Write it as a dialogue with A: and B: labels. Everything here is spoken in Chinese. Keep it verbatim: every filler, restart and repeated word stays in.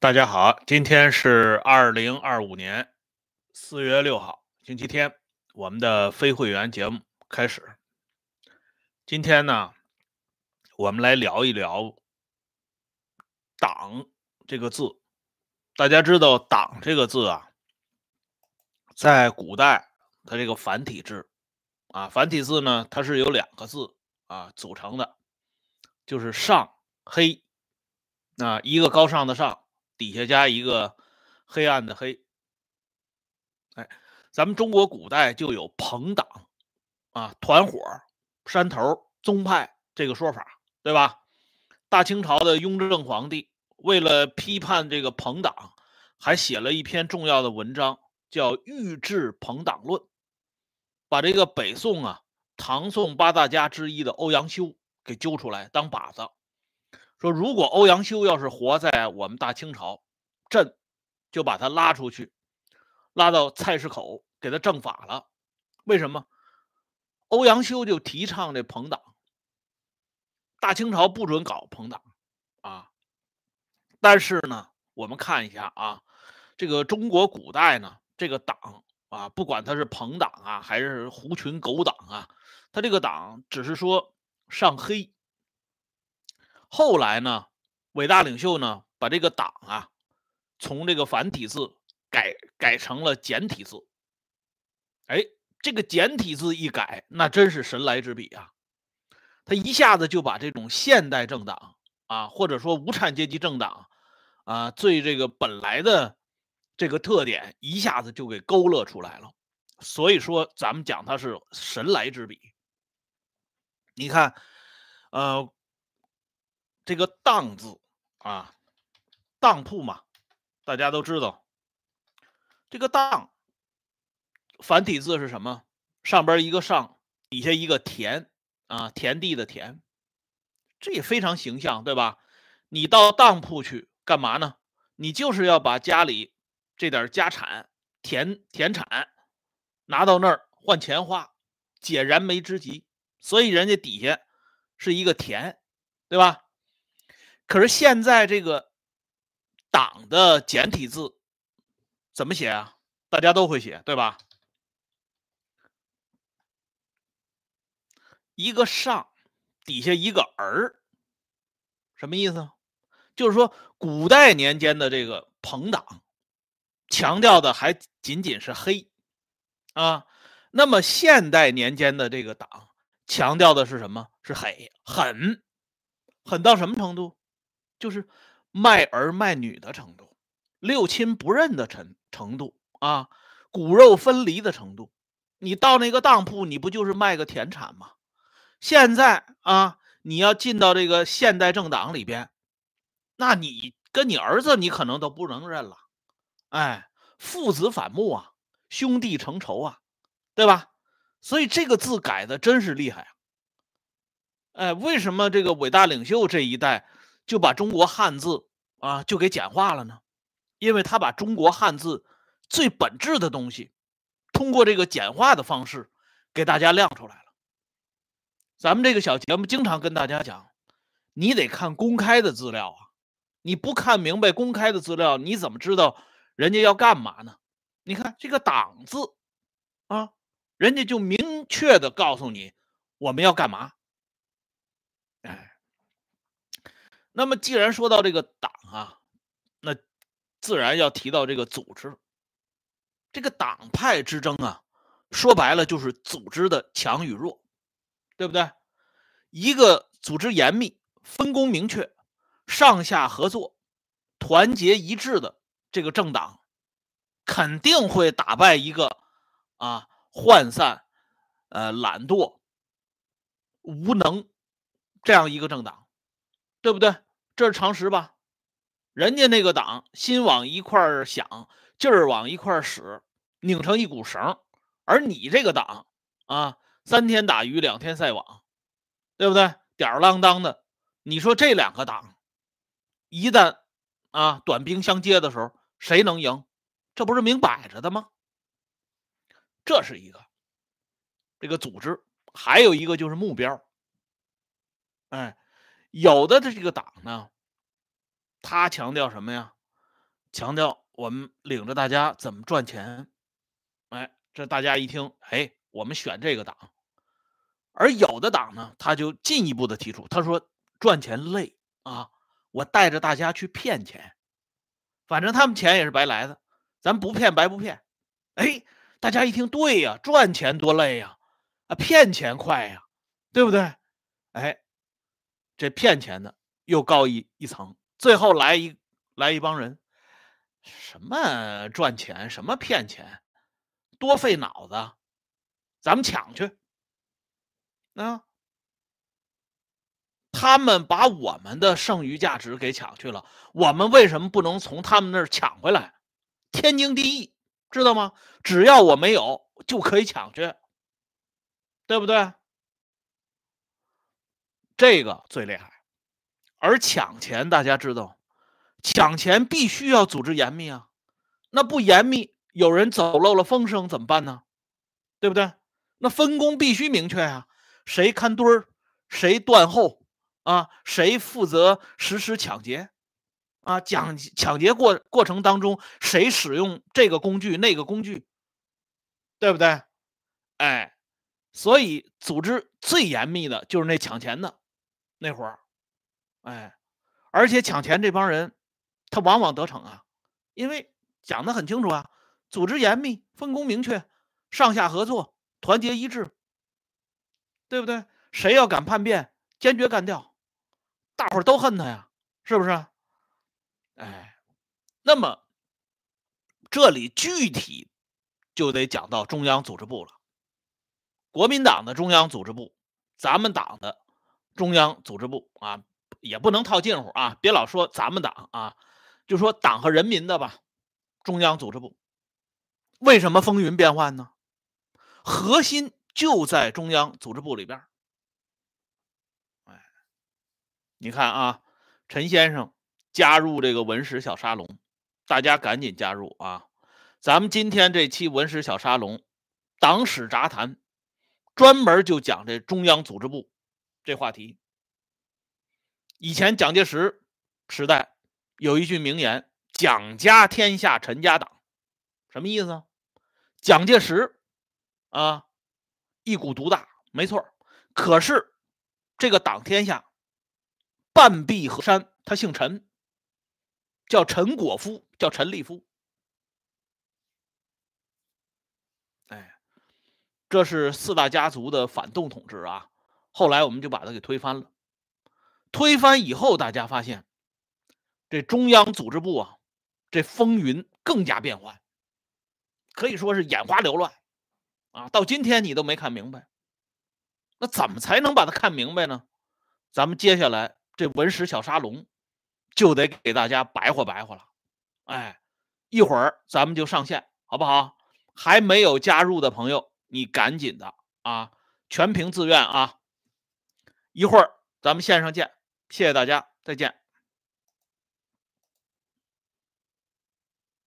A: 大家好，今天是二零二五年四月六号，星期天，我们的非会员节目开始。今天呢，我们来聊一聊“党”这个字。大家知道“党”这个字啊，在古代它这个繁体字啊，繁体字呢，它是由两个字啊组成的，就是上黑啊，一个高尚的上，底下加一个黑暗的黑。哎，咱们中国古代就有朋党啊、团伙、山头、宗派这个说法，对吧？大清朝的雍正皇帝为了批判这个朋党，还写了一篇重要的文章，叫《御制朋党论》，把这个北宋啊唐宋八大家之一的欧阳修给揪出来当靶子，说如果欧阳修要是活在我们大清朝，朕就把他拉出去，拉到菜市口给他正法了。为什么？欧阳修就提倡这朋党，大清朝不准搞朋党啊。但是呢，我们看一下啊，这个中国古代呢，这个党啊，不管他是朋党啊，还是狐群狗党啊，他这个党只是说上黑。后来呢，伟大领袖呢，把这个党啊，从这个繁体字改改成了简体字。哎，这个简体字一改，那真是神来之笔啊！他一下子就把这种现代政党啊，或者说无产阶级政党啊，最这个本来的这个特点，一下子就给勾勒出来了。所以说，咱们讲它是神来之笔。你看，呃，这个“当”字啊，当铺嘛，大家都知道，这个“当”繁体字是什么？上边一个“上”，底下一个“田”啊，田地的“田”。这也非常形象，对吧？你到当铺去干嘛呢？你就是要把家里这点家产、田田产拿到那儿换钱花，解燃眉之急。所以人家底下是一个田，对吧？可是现在这个党的简体字怎么写啊？大家都会写，对吧？一个上，底下一个儿，什么意思？就是说，古代年间的这个朋党，强调的还仅仅是黑啊。那么现代年间的这个党，强调的是什么？是黑，狠，狠到什么程度？就是卖儿卖女的程度，六亲不认的程程度啊，骨肉分离的程度。你到那个当铺，你不就是卖个田产吗？现在啊，你要进到这个现代政党里边，那你跟你儿子你可能都不能认了。哎，父子反目啊，兄弟成仇啊，对吧？所以这个字改的真是厉害啊！哎，为什么这个伟大领袖这一代就把中国汉字啊就给简化了呢？因为他把中国汉字最本质的东西，通过这个简化的方式给大家亮出来了。咱们这个小节目经常跟大家讲，你得看公开的资料啊，你不看明白公开的资料，你怎么知道人家要干嘛呢？你看这个“党”字啊，人家就明确的告诉你我们要干嘛。哎，那么既然说到这个党啊，那自然要提到这个组织。这个党派之争啊，说白了就是组织的强与弱，对不对？一个组织严密、分工明确、上下合作、团结一致的这个政党，肯定会打败一个啊涣散、呃懒惰、无能这样一个政党，对不对？这是常识吧？人家那个党心往一块想，劲儿往一块使，拧成一股绳，而你这个党啊，三天打鱼两天晒网，对不对？吊儿郎当的，你说这两个党一旦啊短兵相接的时候，谁能赢？这不是明摆着的吗？这是一个这个组织，还有一个就是目标。哎，有的这个党呢，他强调什么呀？ 强调我们领着大家怎么赚钱。哎，这大家一听，哎，我们选这个党。而有的党呢，他就进一步的提出，他说赚钱累啊，我带着大家去骗钱，反正他们钱也是白来的，咱不骗白不骗。哎，大家一听，对呀，赚钱多累呀，啊，骗钱快呀，对不对？哎，这骗钱的又高一一层，最后来一来一帮人，什么赚钱，什么骗钱，多费脑子，咱们抢去啊！他们把我们的剩余价值给抢去了，我们为什么不能从他们那儿抢回来？天经地义，知道吗？只要我没有，就可以抢去，对不对？这个最厉害。而抢钱，大家知道，抢钱必须要组织严密啊，那不严密，有人走漏了风声怎么办呢？对不对？那分工必须明确啊，谁看堆儿，谁断后啊，谁负责实施抢劫啊？抢抢劫过过程当中，谁使用这个工具那个工具，对不对？哎，所以组织最严密的就是那抢钱的那会儿，哎，而且抢钱这帮人，他往往得逞啊，因为讲的很清楚啊，组织严密，分工明确，上下合作，团结一致，对不对？谁要敢叛变，坚决干掉，大伙儿都恨他呀，是不是？哎，那么这里具体就得讲到中央组织部了。国民党的中央组织部，咱们党的中央组织部啊，也不能套近乎啊，别老说咱们党啊，就说党和人民的吧。中央组织部为什么风云变幻呢？核心就在中央组织部里边。哎，你看啊，陈先生加入这个文史小沙龙，大家赶紧加入啊！咱们今天这期文史小沙龙，党史杂谈，专门就讲这中央组织部这话题。以前蒋介石时代有一句名言：蒋家天下，陈家党。什么意思？蒋介石啊，一股独大，没错。可是这个党天下半壁河山，他姓陈，叫陈果夫，叫陈立夫。哎，这是四大家族的反动统治啊。后来我们就把它给推翻了。推翻以后，大家发现这中央组织部啊，这风云更加变幻，可以说是眼花缭乱啊。到今天你都没看明白，那怎么才能把它看明白呢？咱们接下来这文史小沙龙就得给大家白话白话了。哎，一会儿咱们就上线，好不好？还没有加入的朋友，你赶紧的啊，全凭自愿啊！一会儿咱们线上见，谢谢大家，再见。